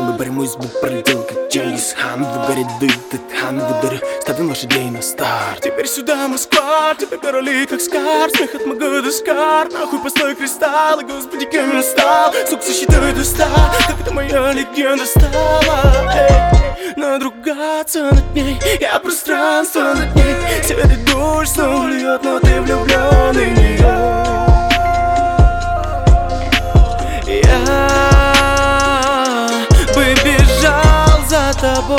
мы борьмой звук пролетел, как Чингисхан. В горе дык, хан в ударе, ставим лошадей на старт. Теперь сюда Москва, теперь короли как скар. Смех от Магадаскар, нахуй постой кристаллы. Господи, кем я стал, сук сосчитывает уста. Как это моя легенда стала, надругаться над ней, я пространство над ней. Свет и дождь снова льет, но ты влюбленный в нее. Я бы бежал за тобой,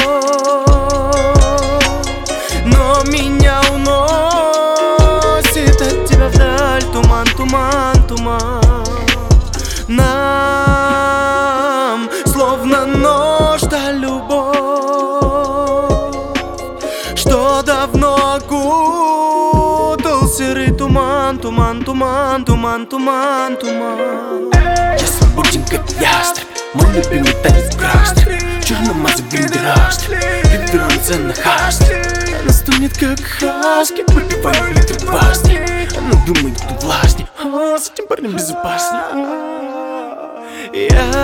но меня уносит от тебя вдаль туман, туман, туман. Нам словно нож да любовь, что давно окутал серый туман, туман, туман, туман, туман, туман. Я свободен, как ястреб, мой любимый танец красный. Черномазый гендерастр, вернется на хасте. Она стонет, как хаски, попивая литр басни. Она думает, что властней, с этим парнем безопасней. Я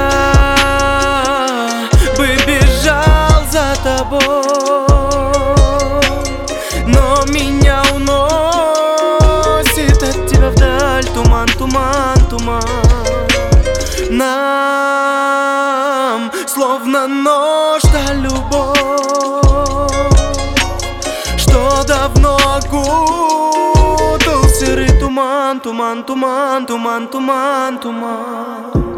бы бежал за тобой, но меня уносит от тебя вдаль туман, туман, туман. Нам словно нож да любовь, что давно окутал серый туман, туман, туман, туман, туман, туман.